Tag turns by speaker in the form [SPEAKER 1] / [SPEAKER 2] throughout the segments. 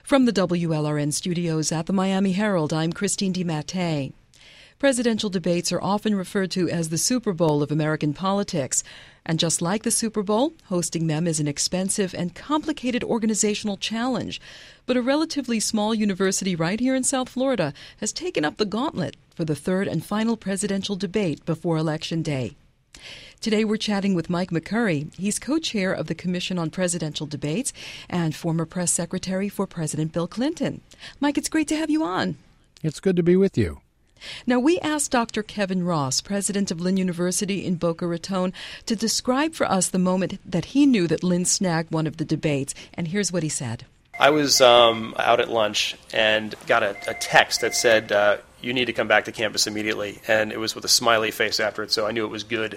[SPEAKER 1] From the WLRN studios at the Miami Herald, I'm Christine DiMattei. Presidential debates are often referred to as the Super Bowl of American politics. And just like the Super Bowl, hosting them is an expensive and complicated organizational challenge. But a relatively small university right here in South Florida has taken up the gauntlet for the third and final presidential debate before Election Day. Today we're chatting with Mike McCurry. He's co-chair of the Commission on Presidential Debates and former press secretary for President Bill Clinton. Mike, it's great to have you on.
[SPEAKER 2] It's good to be with you.
[SPEAKER 1] Now, we asked Dr. Kevin Ross, president of Lynn University in Boca Raton, to describe for us the moment that he knew that Lynn snagged one of the debates. And here's what he said.
[SPEAKER 3] I was out at lunch and got a text that said, you need to come back to campus immediately. And it was with a smiley face after it, so I knew it was good.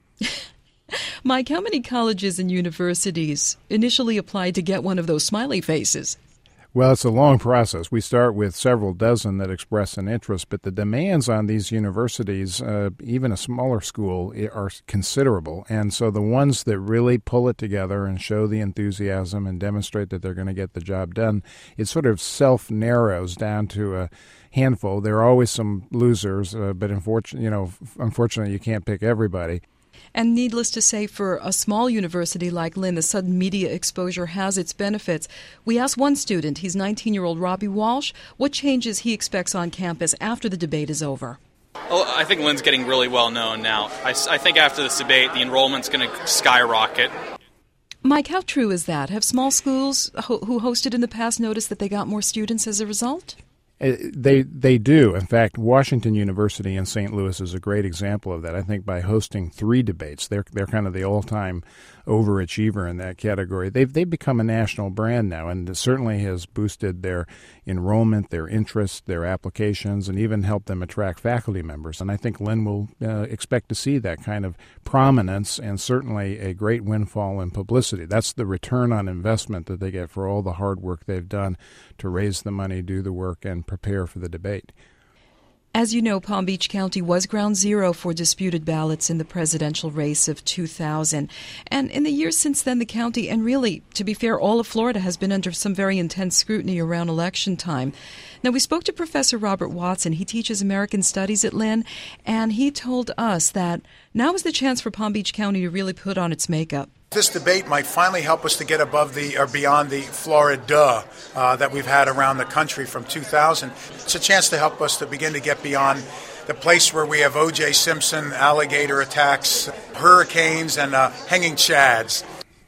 [SPEAKER 1] Mike, how many colleges and universities initially applied to get one of those smiley faces?
[SPEAKER 2] Well, it's a long process. We start with several dozen that express an interest, but the demands on these universities, even a smaller school, are considerable. And so the ones that really pull it together and show the enthusiasm and demonstrate that they're going to get the job done, it sort of self-narrows down to a handful. There are always some losers, but unfortunately, you can't pick everybody.
[SPEAKER 1] And needless to say, for a small university like Lynn, the sudden media exposure has its benefits. We asked one student, he's 19-year-old Robbie Walsh, what changes he expects on campus after the debate is over.
[SPEAKER 4] Well, I think Lynn's getting really well known now. I think after this debate, the enrollment's going to skyrocket.
[SPEAKER 1] Mike, how true is that? Have small schools who hosted in the past noticed that they got more students as a result?
[SPEAKER 2] They do. In fact, Washington University in St. Louis is a great example of that. I think by hosting 3 debates, they're kind of the all-time overachiever in that category. They've become a national brand now, and it certainly has boosted their enrollment, their interest, their applications, and even helped them attract faculty members. And I think Lynn will expect to see that kind of prominence and certainly a great windfall in publicity. That's the return on investment that they get for all the hard work they've done to raise the money, do the work, and prepare for the debate.
[SPEAKER 1] As you know, Palm Beach County was ground zero for disputed ballots in the presidential race of 2000. And in the years since then, the county, and really, to be fair, all of Florida has been under some very intense scrutiny around election time. Now, we spoke to Professor Robert Watson. He teaches American Studies at Lynn, and he told us that now is the chance for Palm Beach County to really put on its makeup.
[SPEAKER 5] This debate might finally help us to get above beyond the Florida that we've had around the country from 2000. It's a chance to help us to begin to get beyond the place where we have O.J. Simpson, alligator attacks, hurricanes, and hanging chads.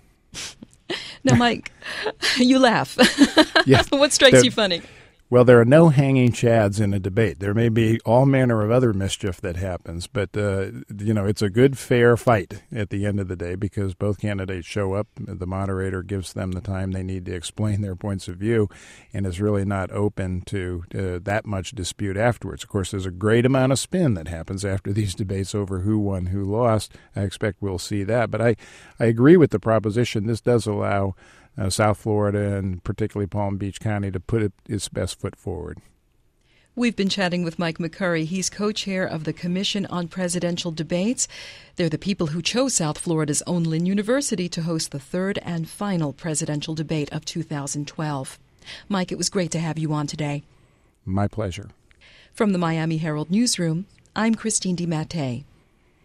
[SPEAKER 1] Now, Mike, you laugh.
[SPEAKER 2] Yes,
[SPEAKER 1] what strikes you funny?
[SPEAKER 2] Well, there are no hanging chads in a debate. There may be all manner of other mischief that happens, but, it's a good, fair fight at the end of the day because both candidates show up. The moderator gives them the time they need to explain their points of view and is really not open to that much dispute afterwards. Of course, there's a great amount of spin that happens after these debates over who won, who lost. I expect we'll see that. But I agree with the proposition. This does allow South Florida and particularly Palm Beach County to put its best foot forward.
[SPEAKER 1] We've been chatting with Mike McCurry. He's co-chair of the Commission on Presidential Debates. They're the people who chose South Florida's own Lynn University to host the third and final presidential debate of 2012. Mike, it was great to have you on today.
[SPEAKER 2] My pleasure.
[SPEAKER 1] From the Miami Herald Newsroom, I'm Christine DiMattei.